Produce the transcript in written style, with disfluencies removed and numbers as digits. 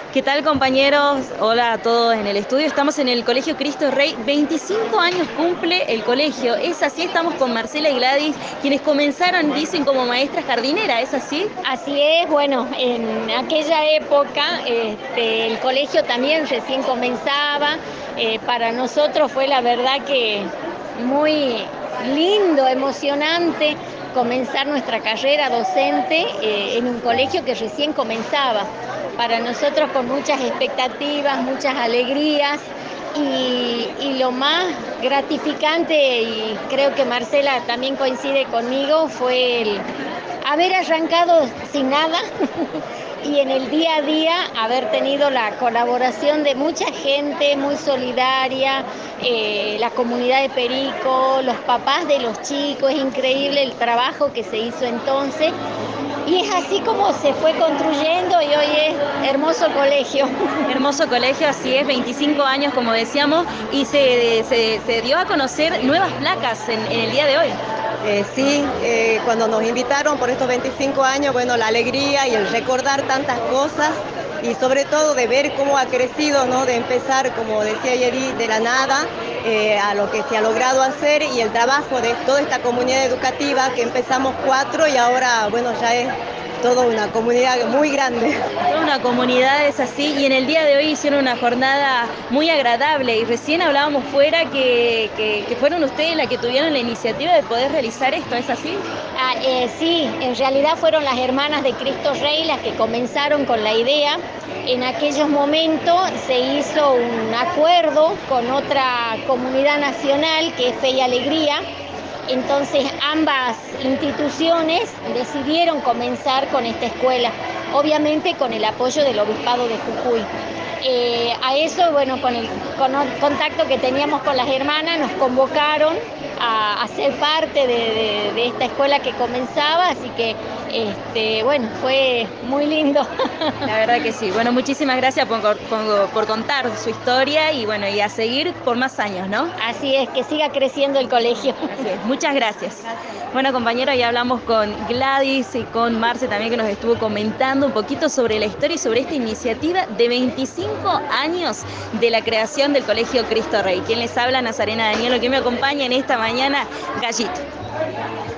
¿Qué tal, compañeros? Hola a todos en el estudio. Estamos en el Colegio Cristo Rey. 25 años cumple el colegio. ¿Es así? Estamos con Marcela y Gladys, quienes comenzaron, dicen, como maestras jardineras. ¿Es así? Así es, bueno, en aquella época el colegio también recién comenzaba. Para nosotros fue la verdad que muy lindo, emocionante comenzar nuestra carrera docente en un colegio que recién comenzaba. Para nosotros con muchas expectativas, muchas alegrías y lo más gratificante, y creo que Marcela también coincide conmigo, fue el haber arrancado sin nada y en el día a día haber tenido la colaboración de mucha gente muy solidaria, la comunidad de Perico, los papás de los chicos. Es increíble el trabajo que se hizo entonces y es así como se fue construyendo y hoy es hermoso colegio. Hermoso colegio, así es, 25 años, como decíamos, y se dio a conocer nuevas placas en el día de hoy. Sí, cuando nos invitaron por estos 25 años, bueno, la alegría y el recordar tantas cosas y sobre todo de ver cómo ha crecido, ¿no? De empezar, como decía Yeri, de la nada a lo que se ha logrado hacer y el trabajo de toda esta comunidad educativa que empezamos 4 y ahora, bueno, ya es toda una comunidad muy grande. Toda una comunidad es así, y en el día de hoy hicieron una jornada muy agradable, y recién hablábamos fuera que fueron ustedes las que tuvieron la iniciativa de poder realizar esto. ¿Es así? Sí, en realidad fueron las hermanas de Cristo Rey las que comenzaron con la idea. En aquellos momentos se hizo un acuerdo con otra comunidad nacional que es Fe y Alegría. Entonces ambas instituciones decidieron comenzar con esta escuela, obviamente con el apoyo del Obispado de Jujuy. A eso, bueno, con el contacto que teníamos con las hermanas, nos convocaron a ser parte de esta escuela que comenzaba, así que bueno, fue muy lindo. La verdad que sí. Bueno, muchísimas gracias por contar su historia, y bueno, y a seguir por más años, ¿no? Así es, que siga creciendo el colegio. Así es. Muchas gracias. Bueno, compañeros, ya hablamos con Gladys y con Marce también, que nos estuvo comentando un poquito sobre la historia y sobre esta iniciativa de 25 años de la creación del Colegio Cristo Rey. Quien les habla, Nazarena Danielo, que me acompaña en esta mañana, Gallito.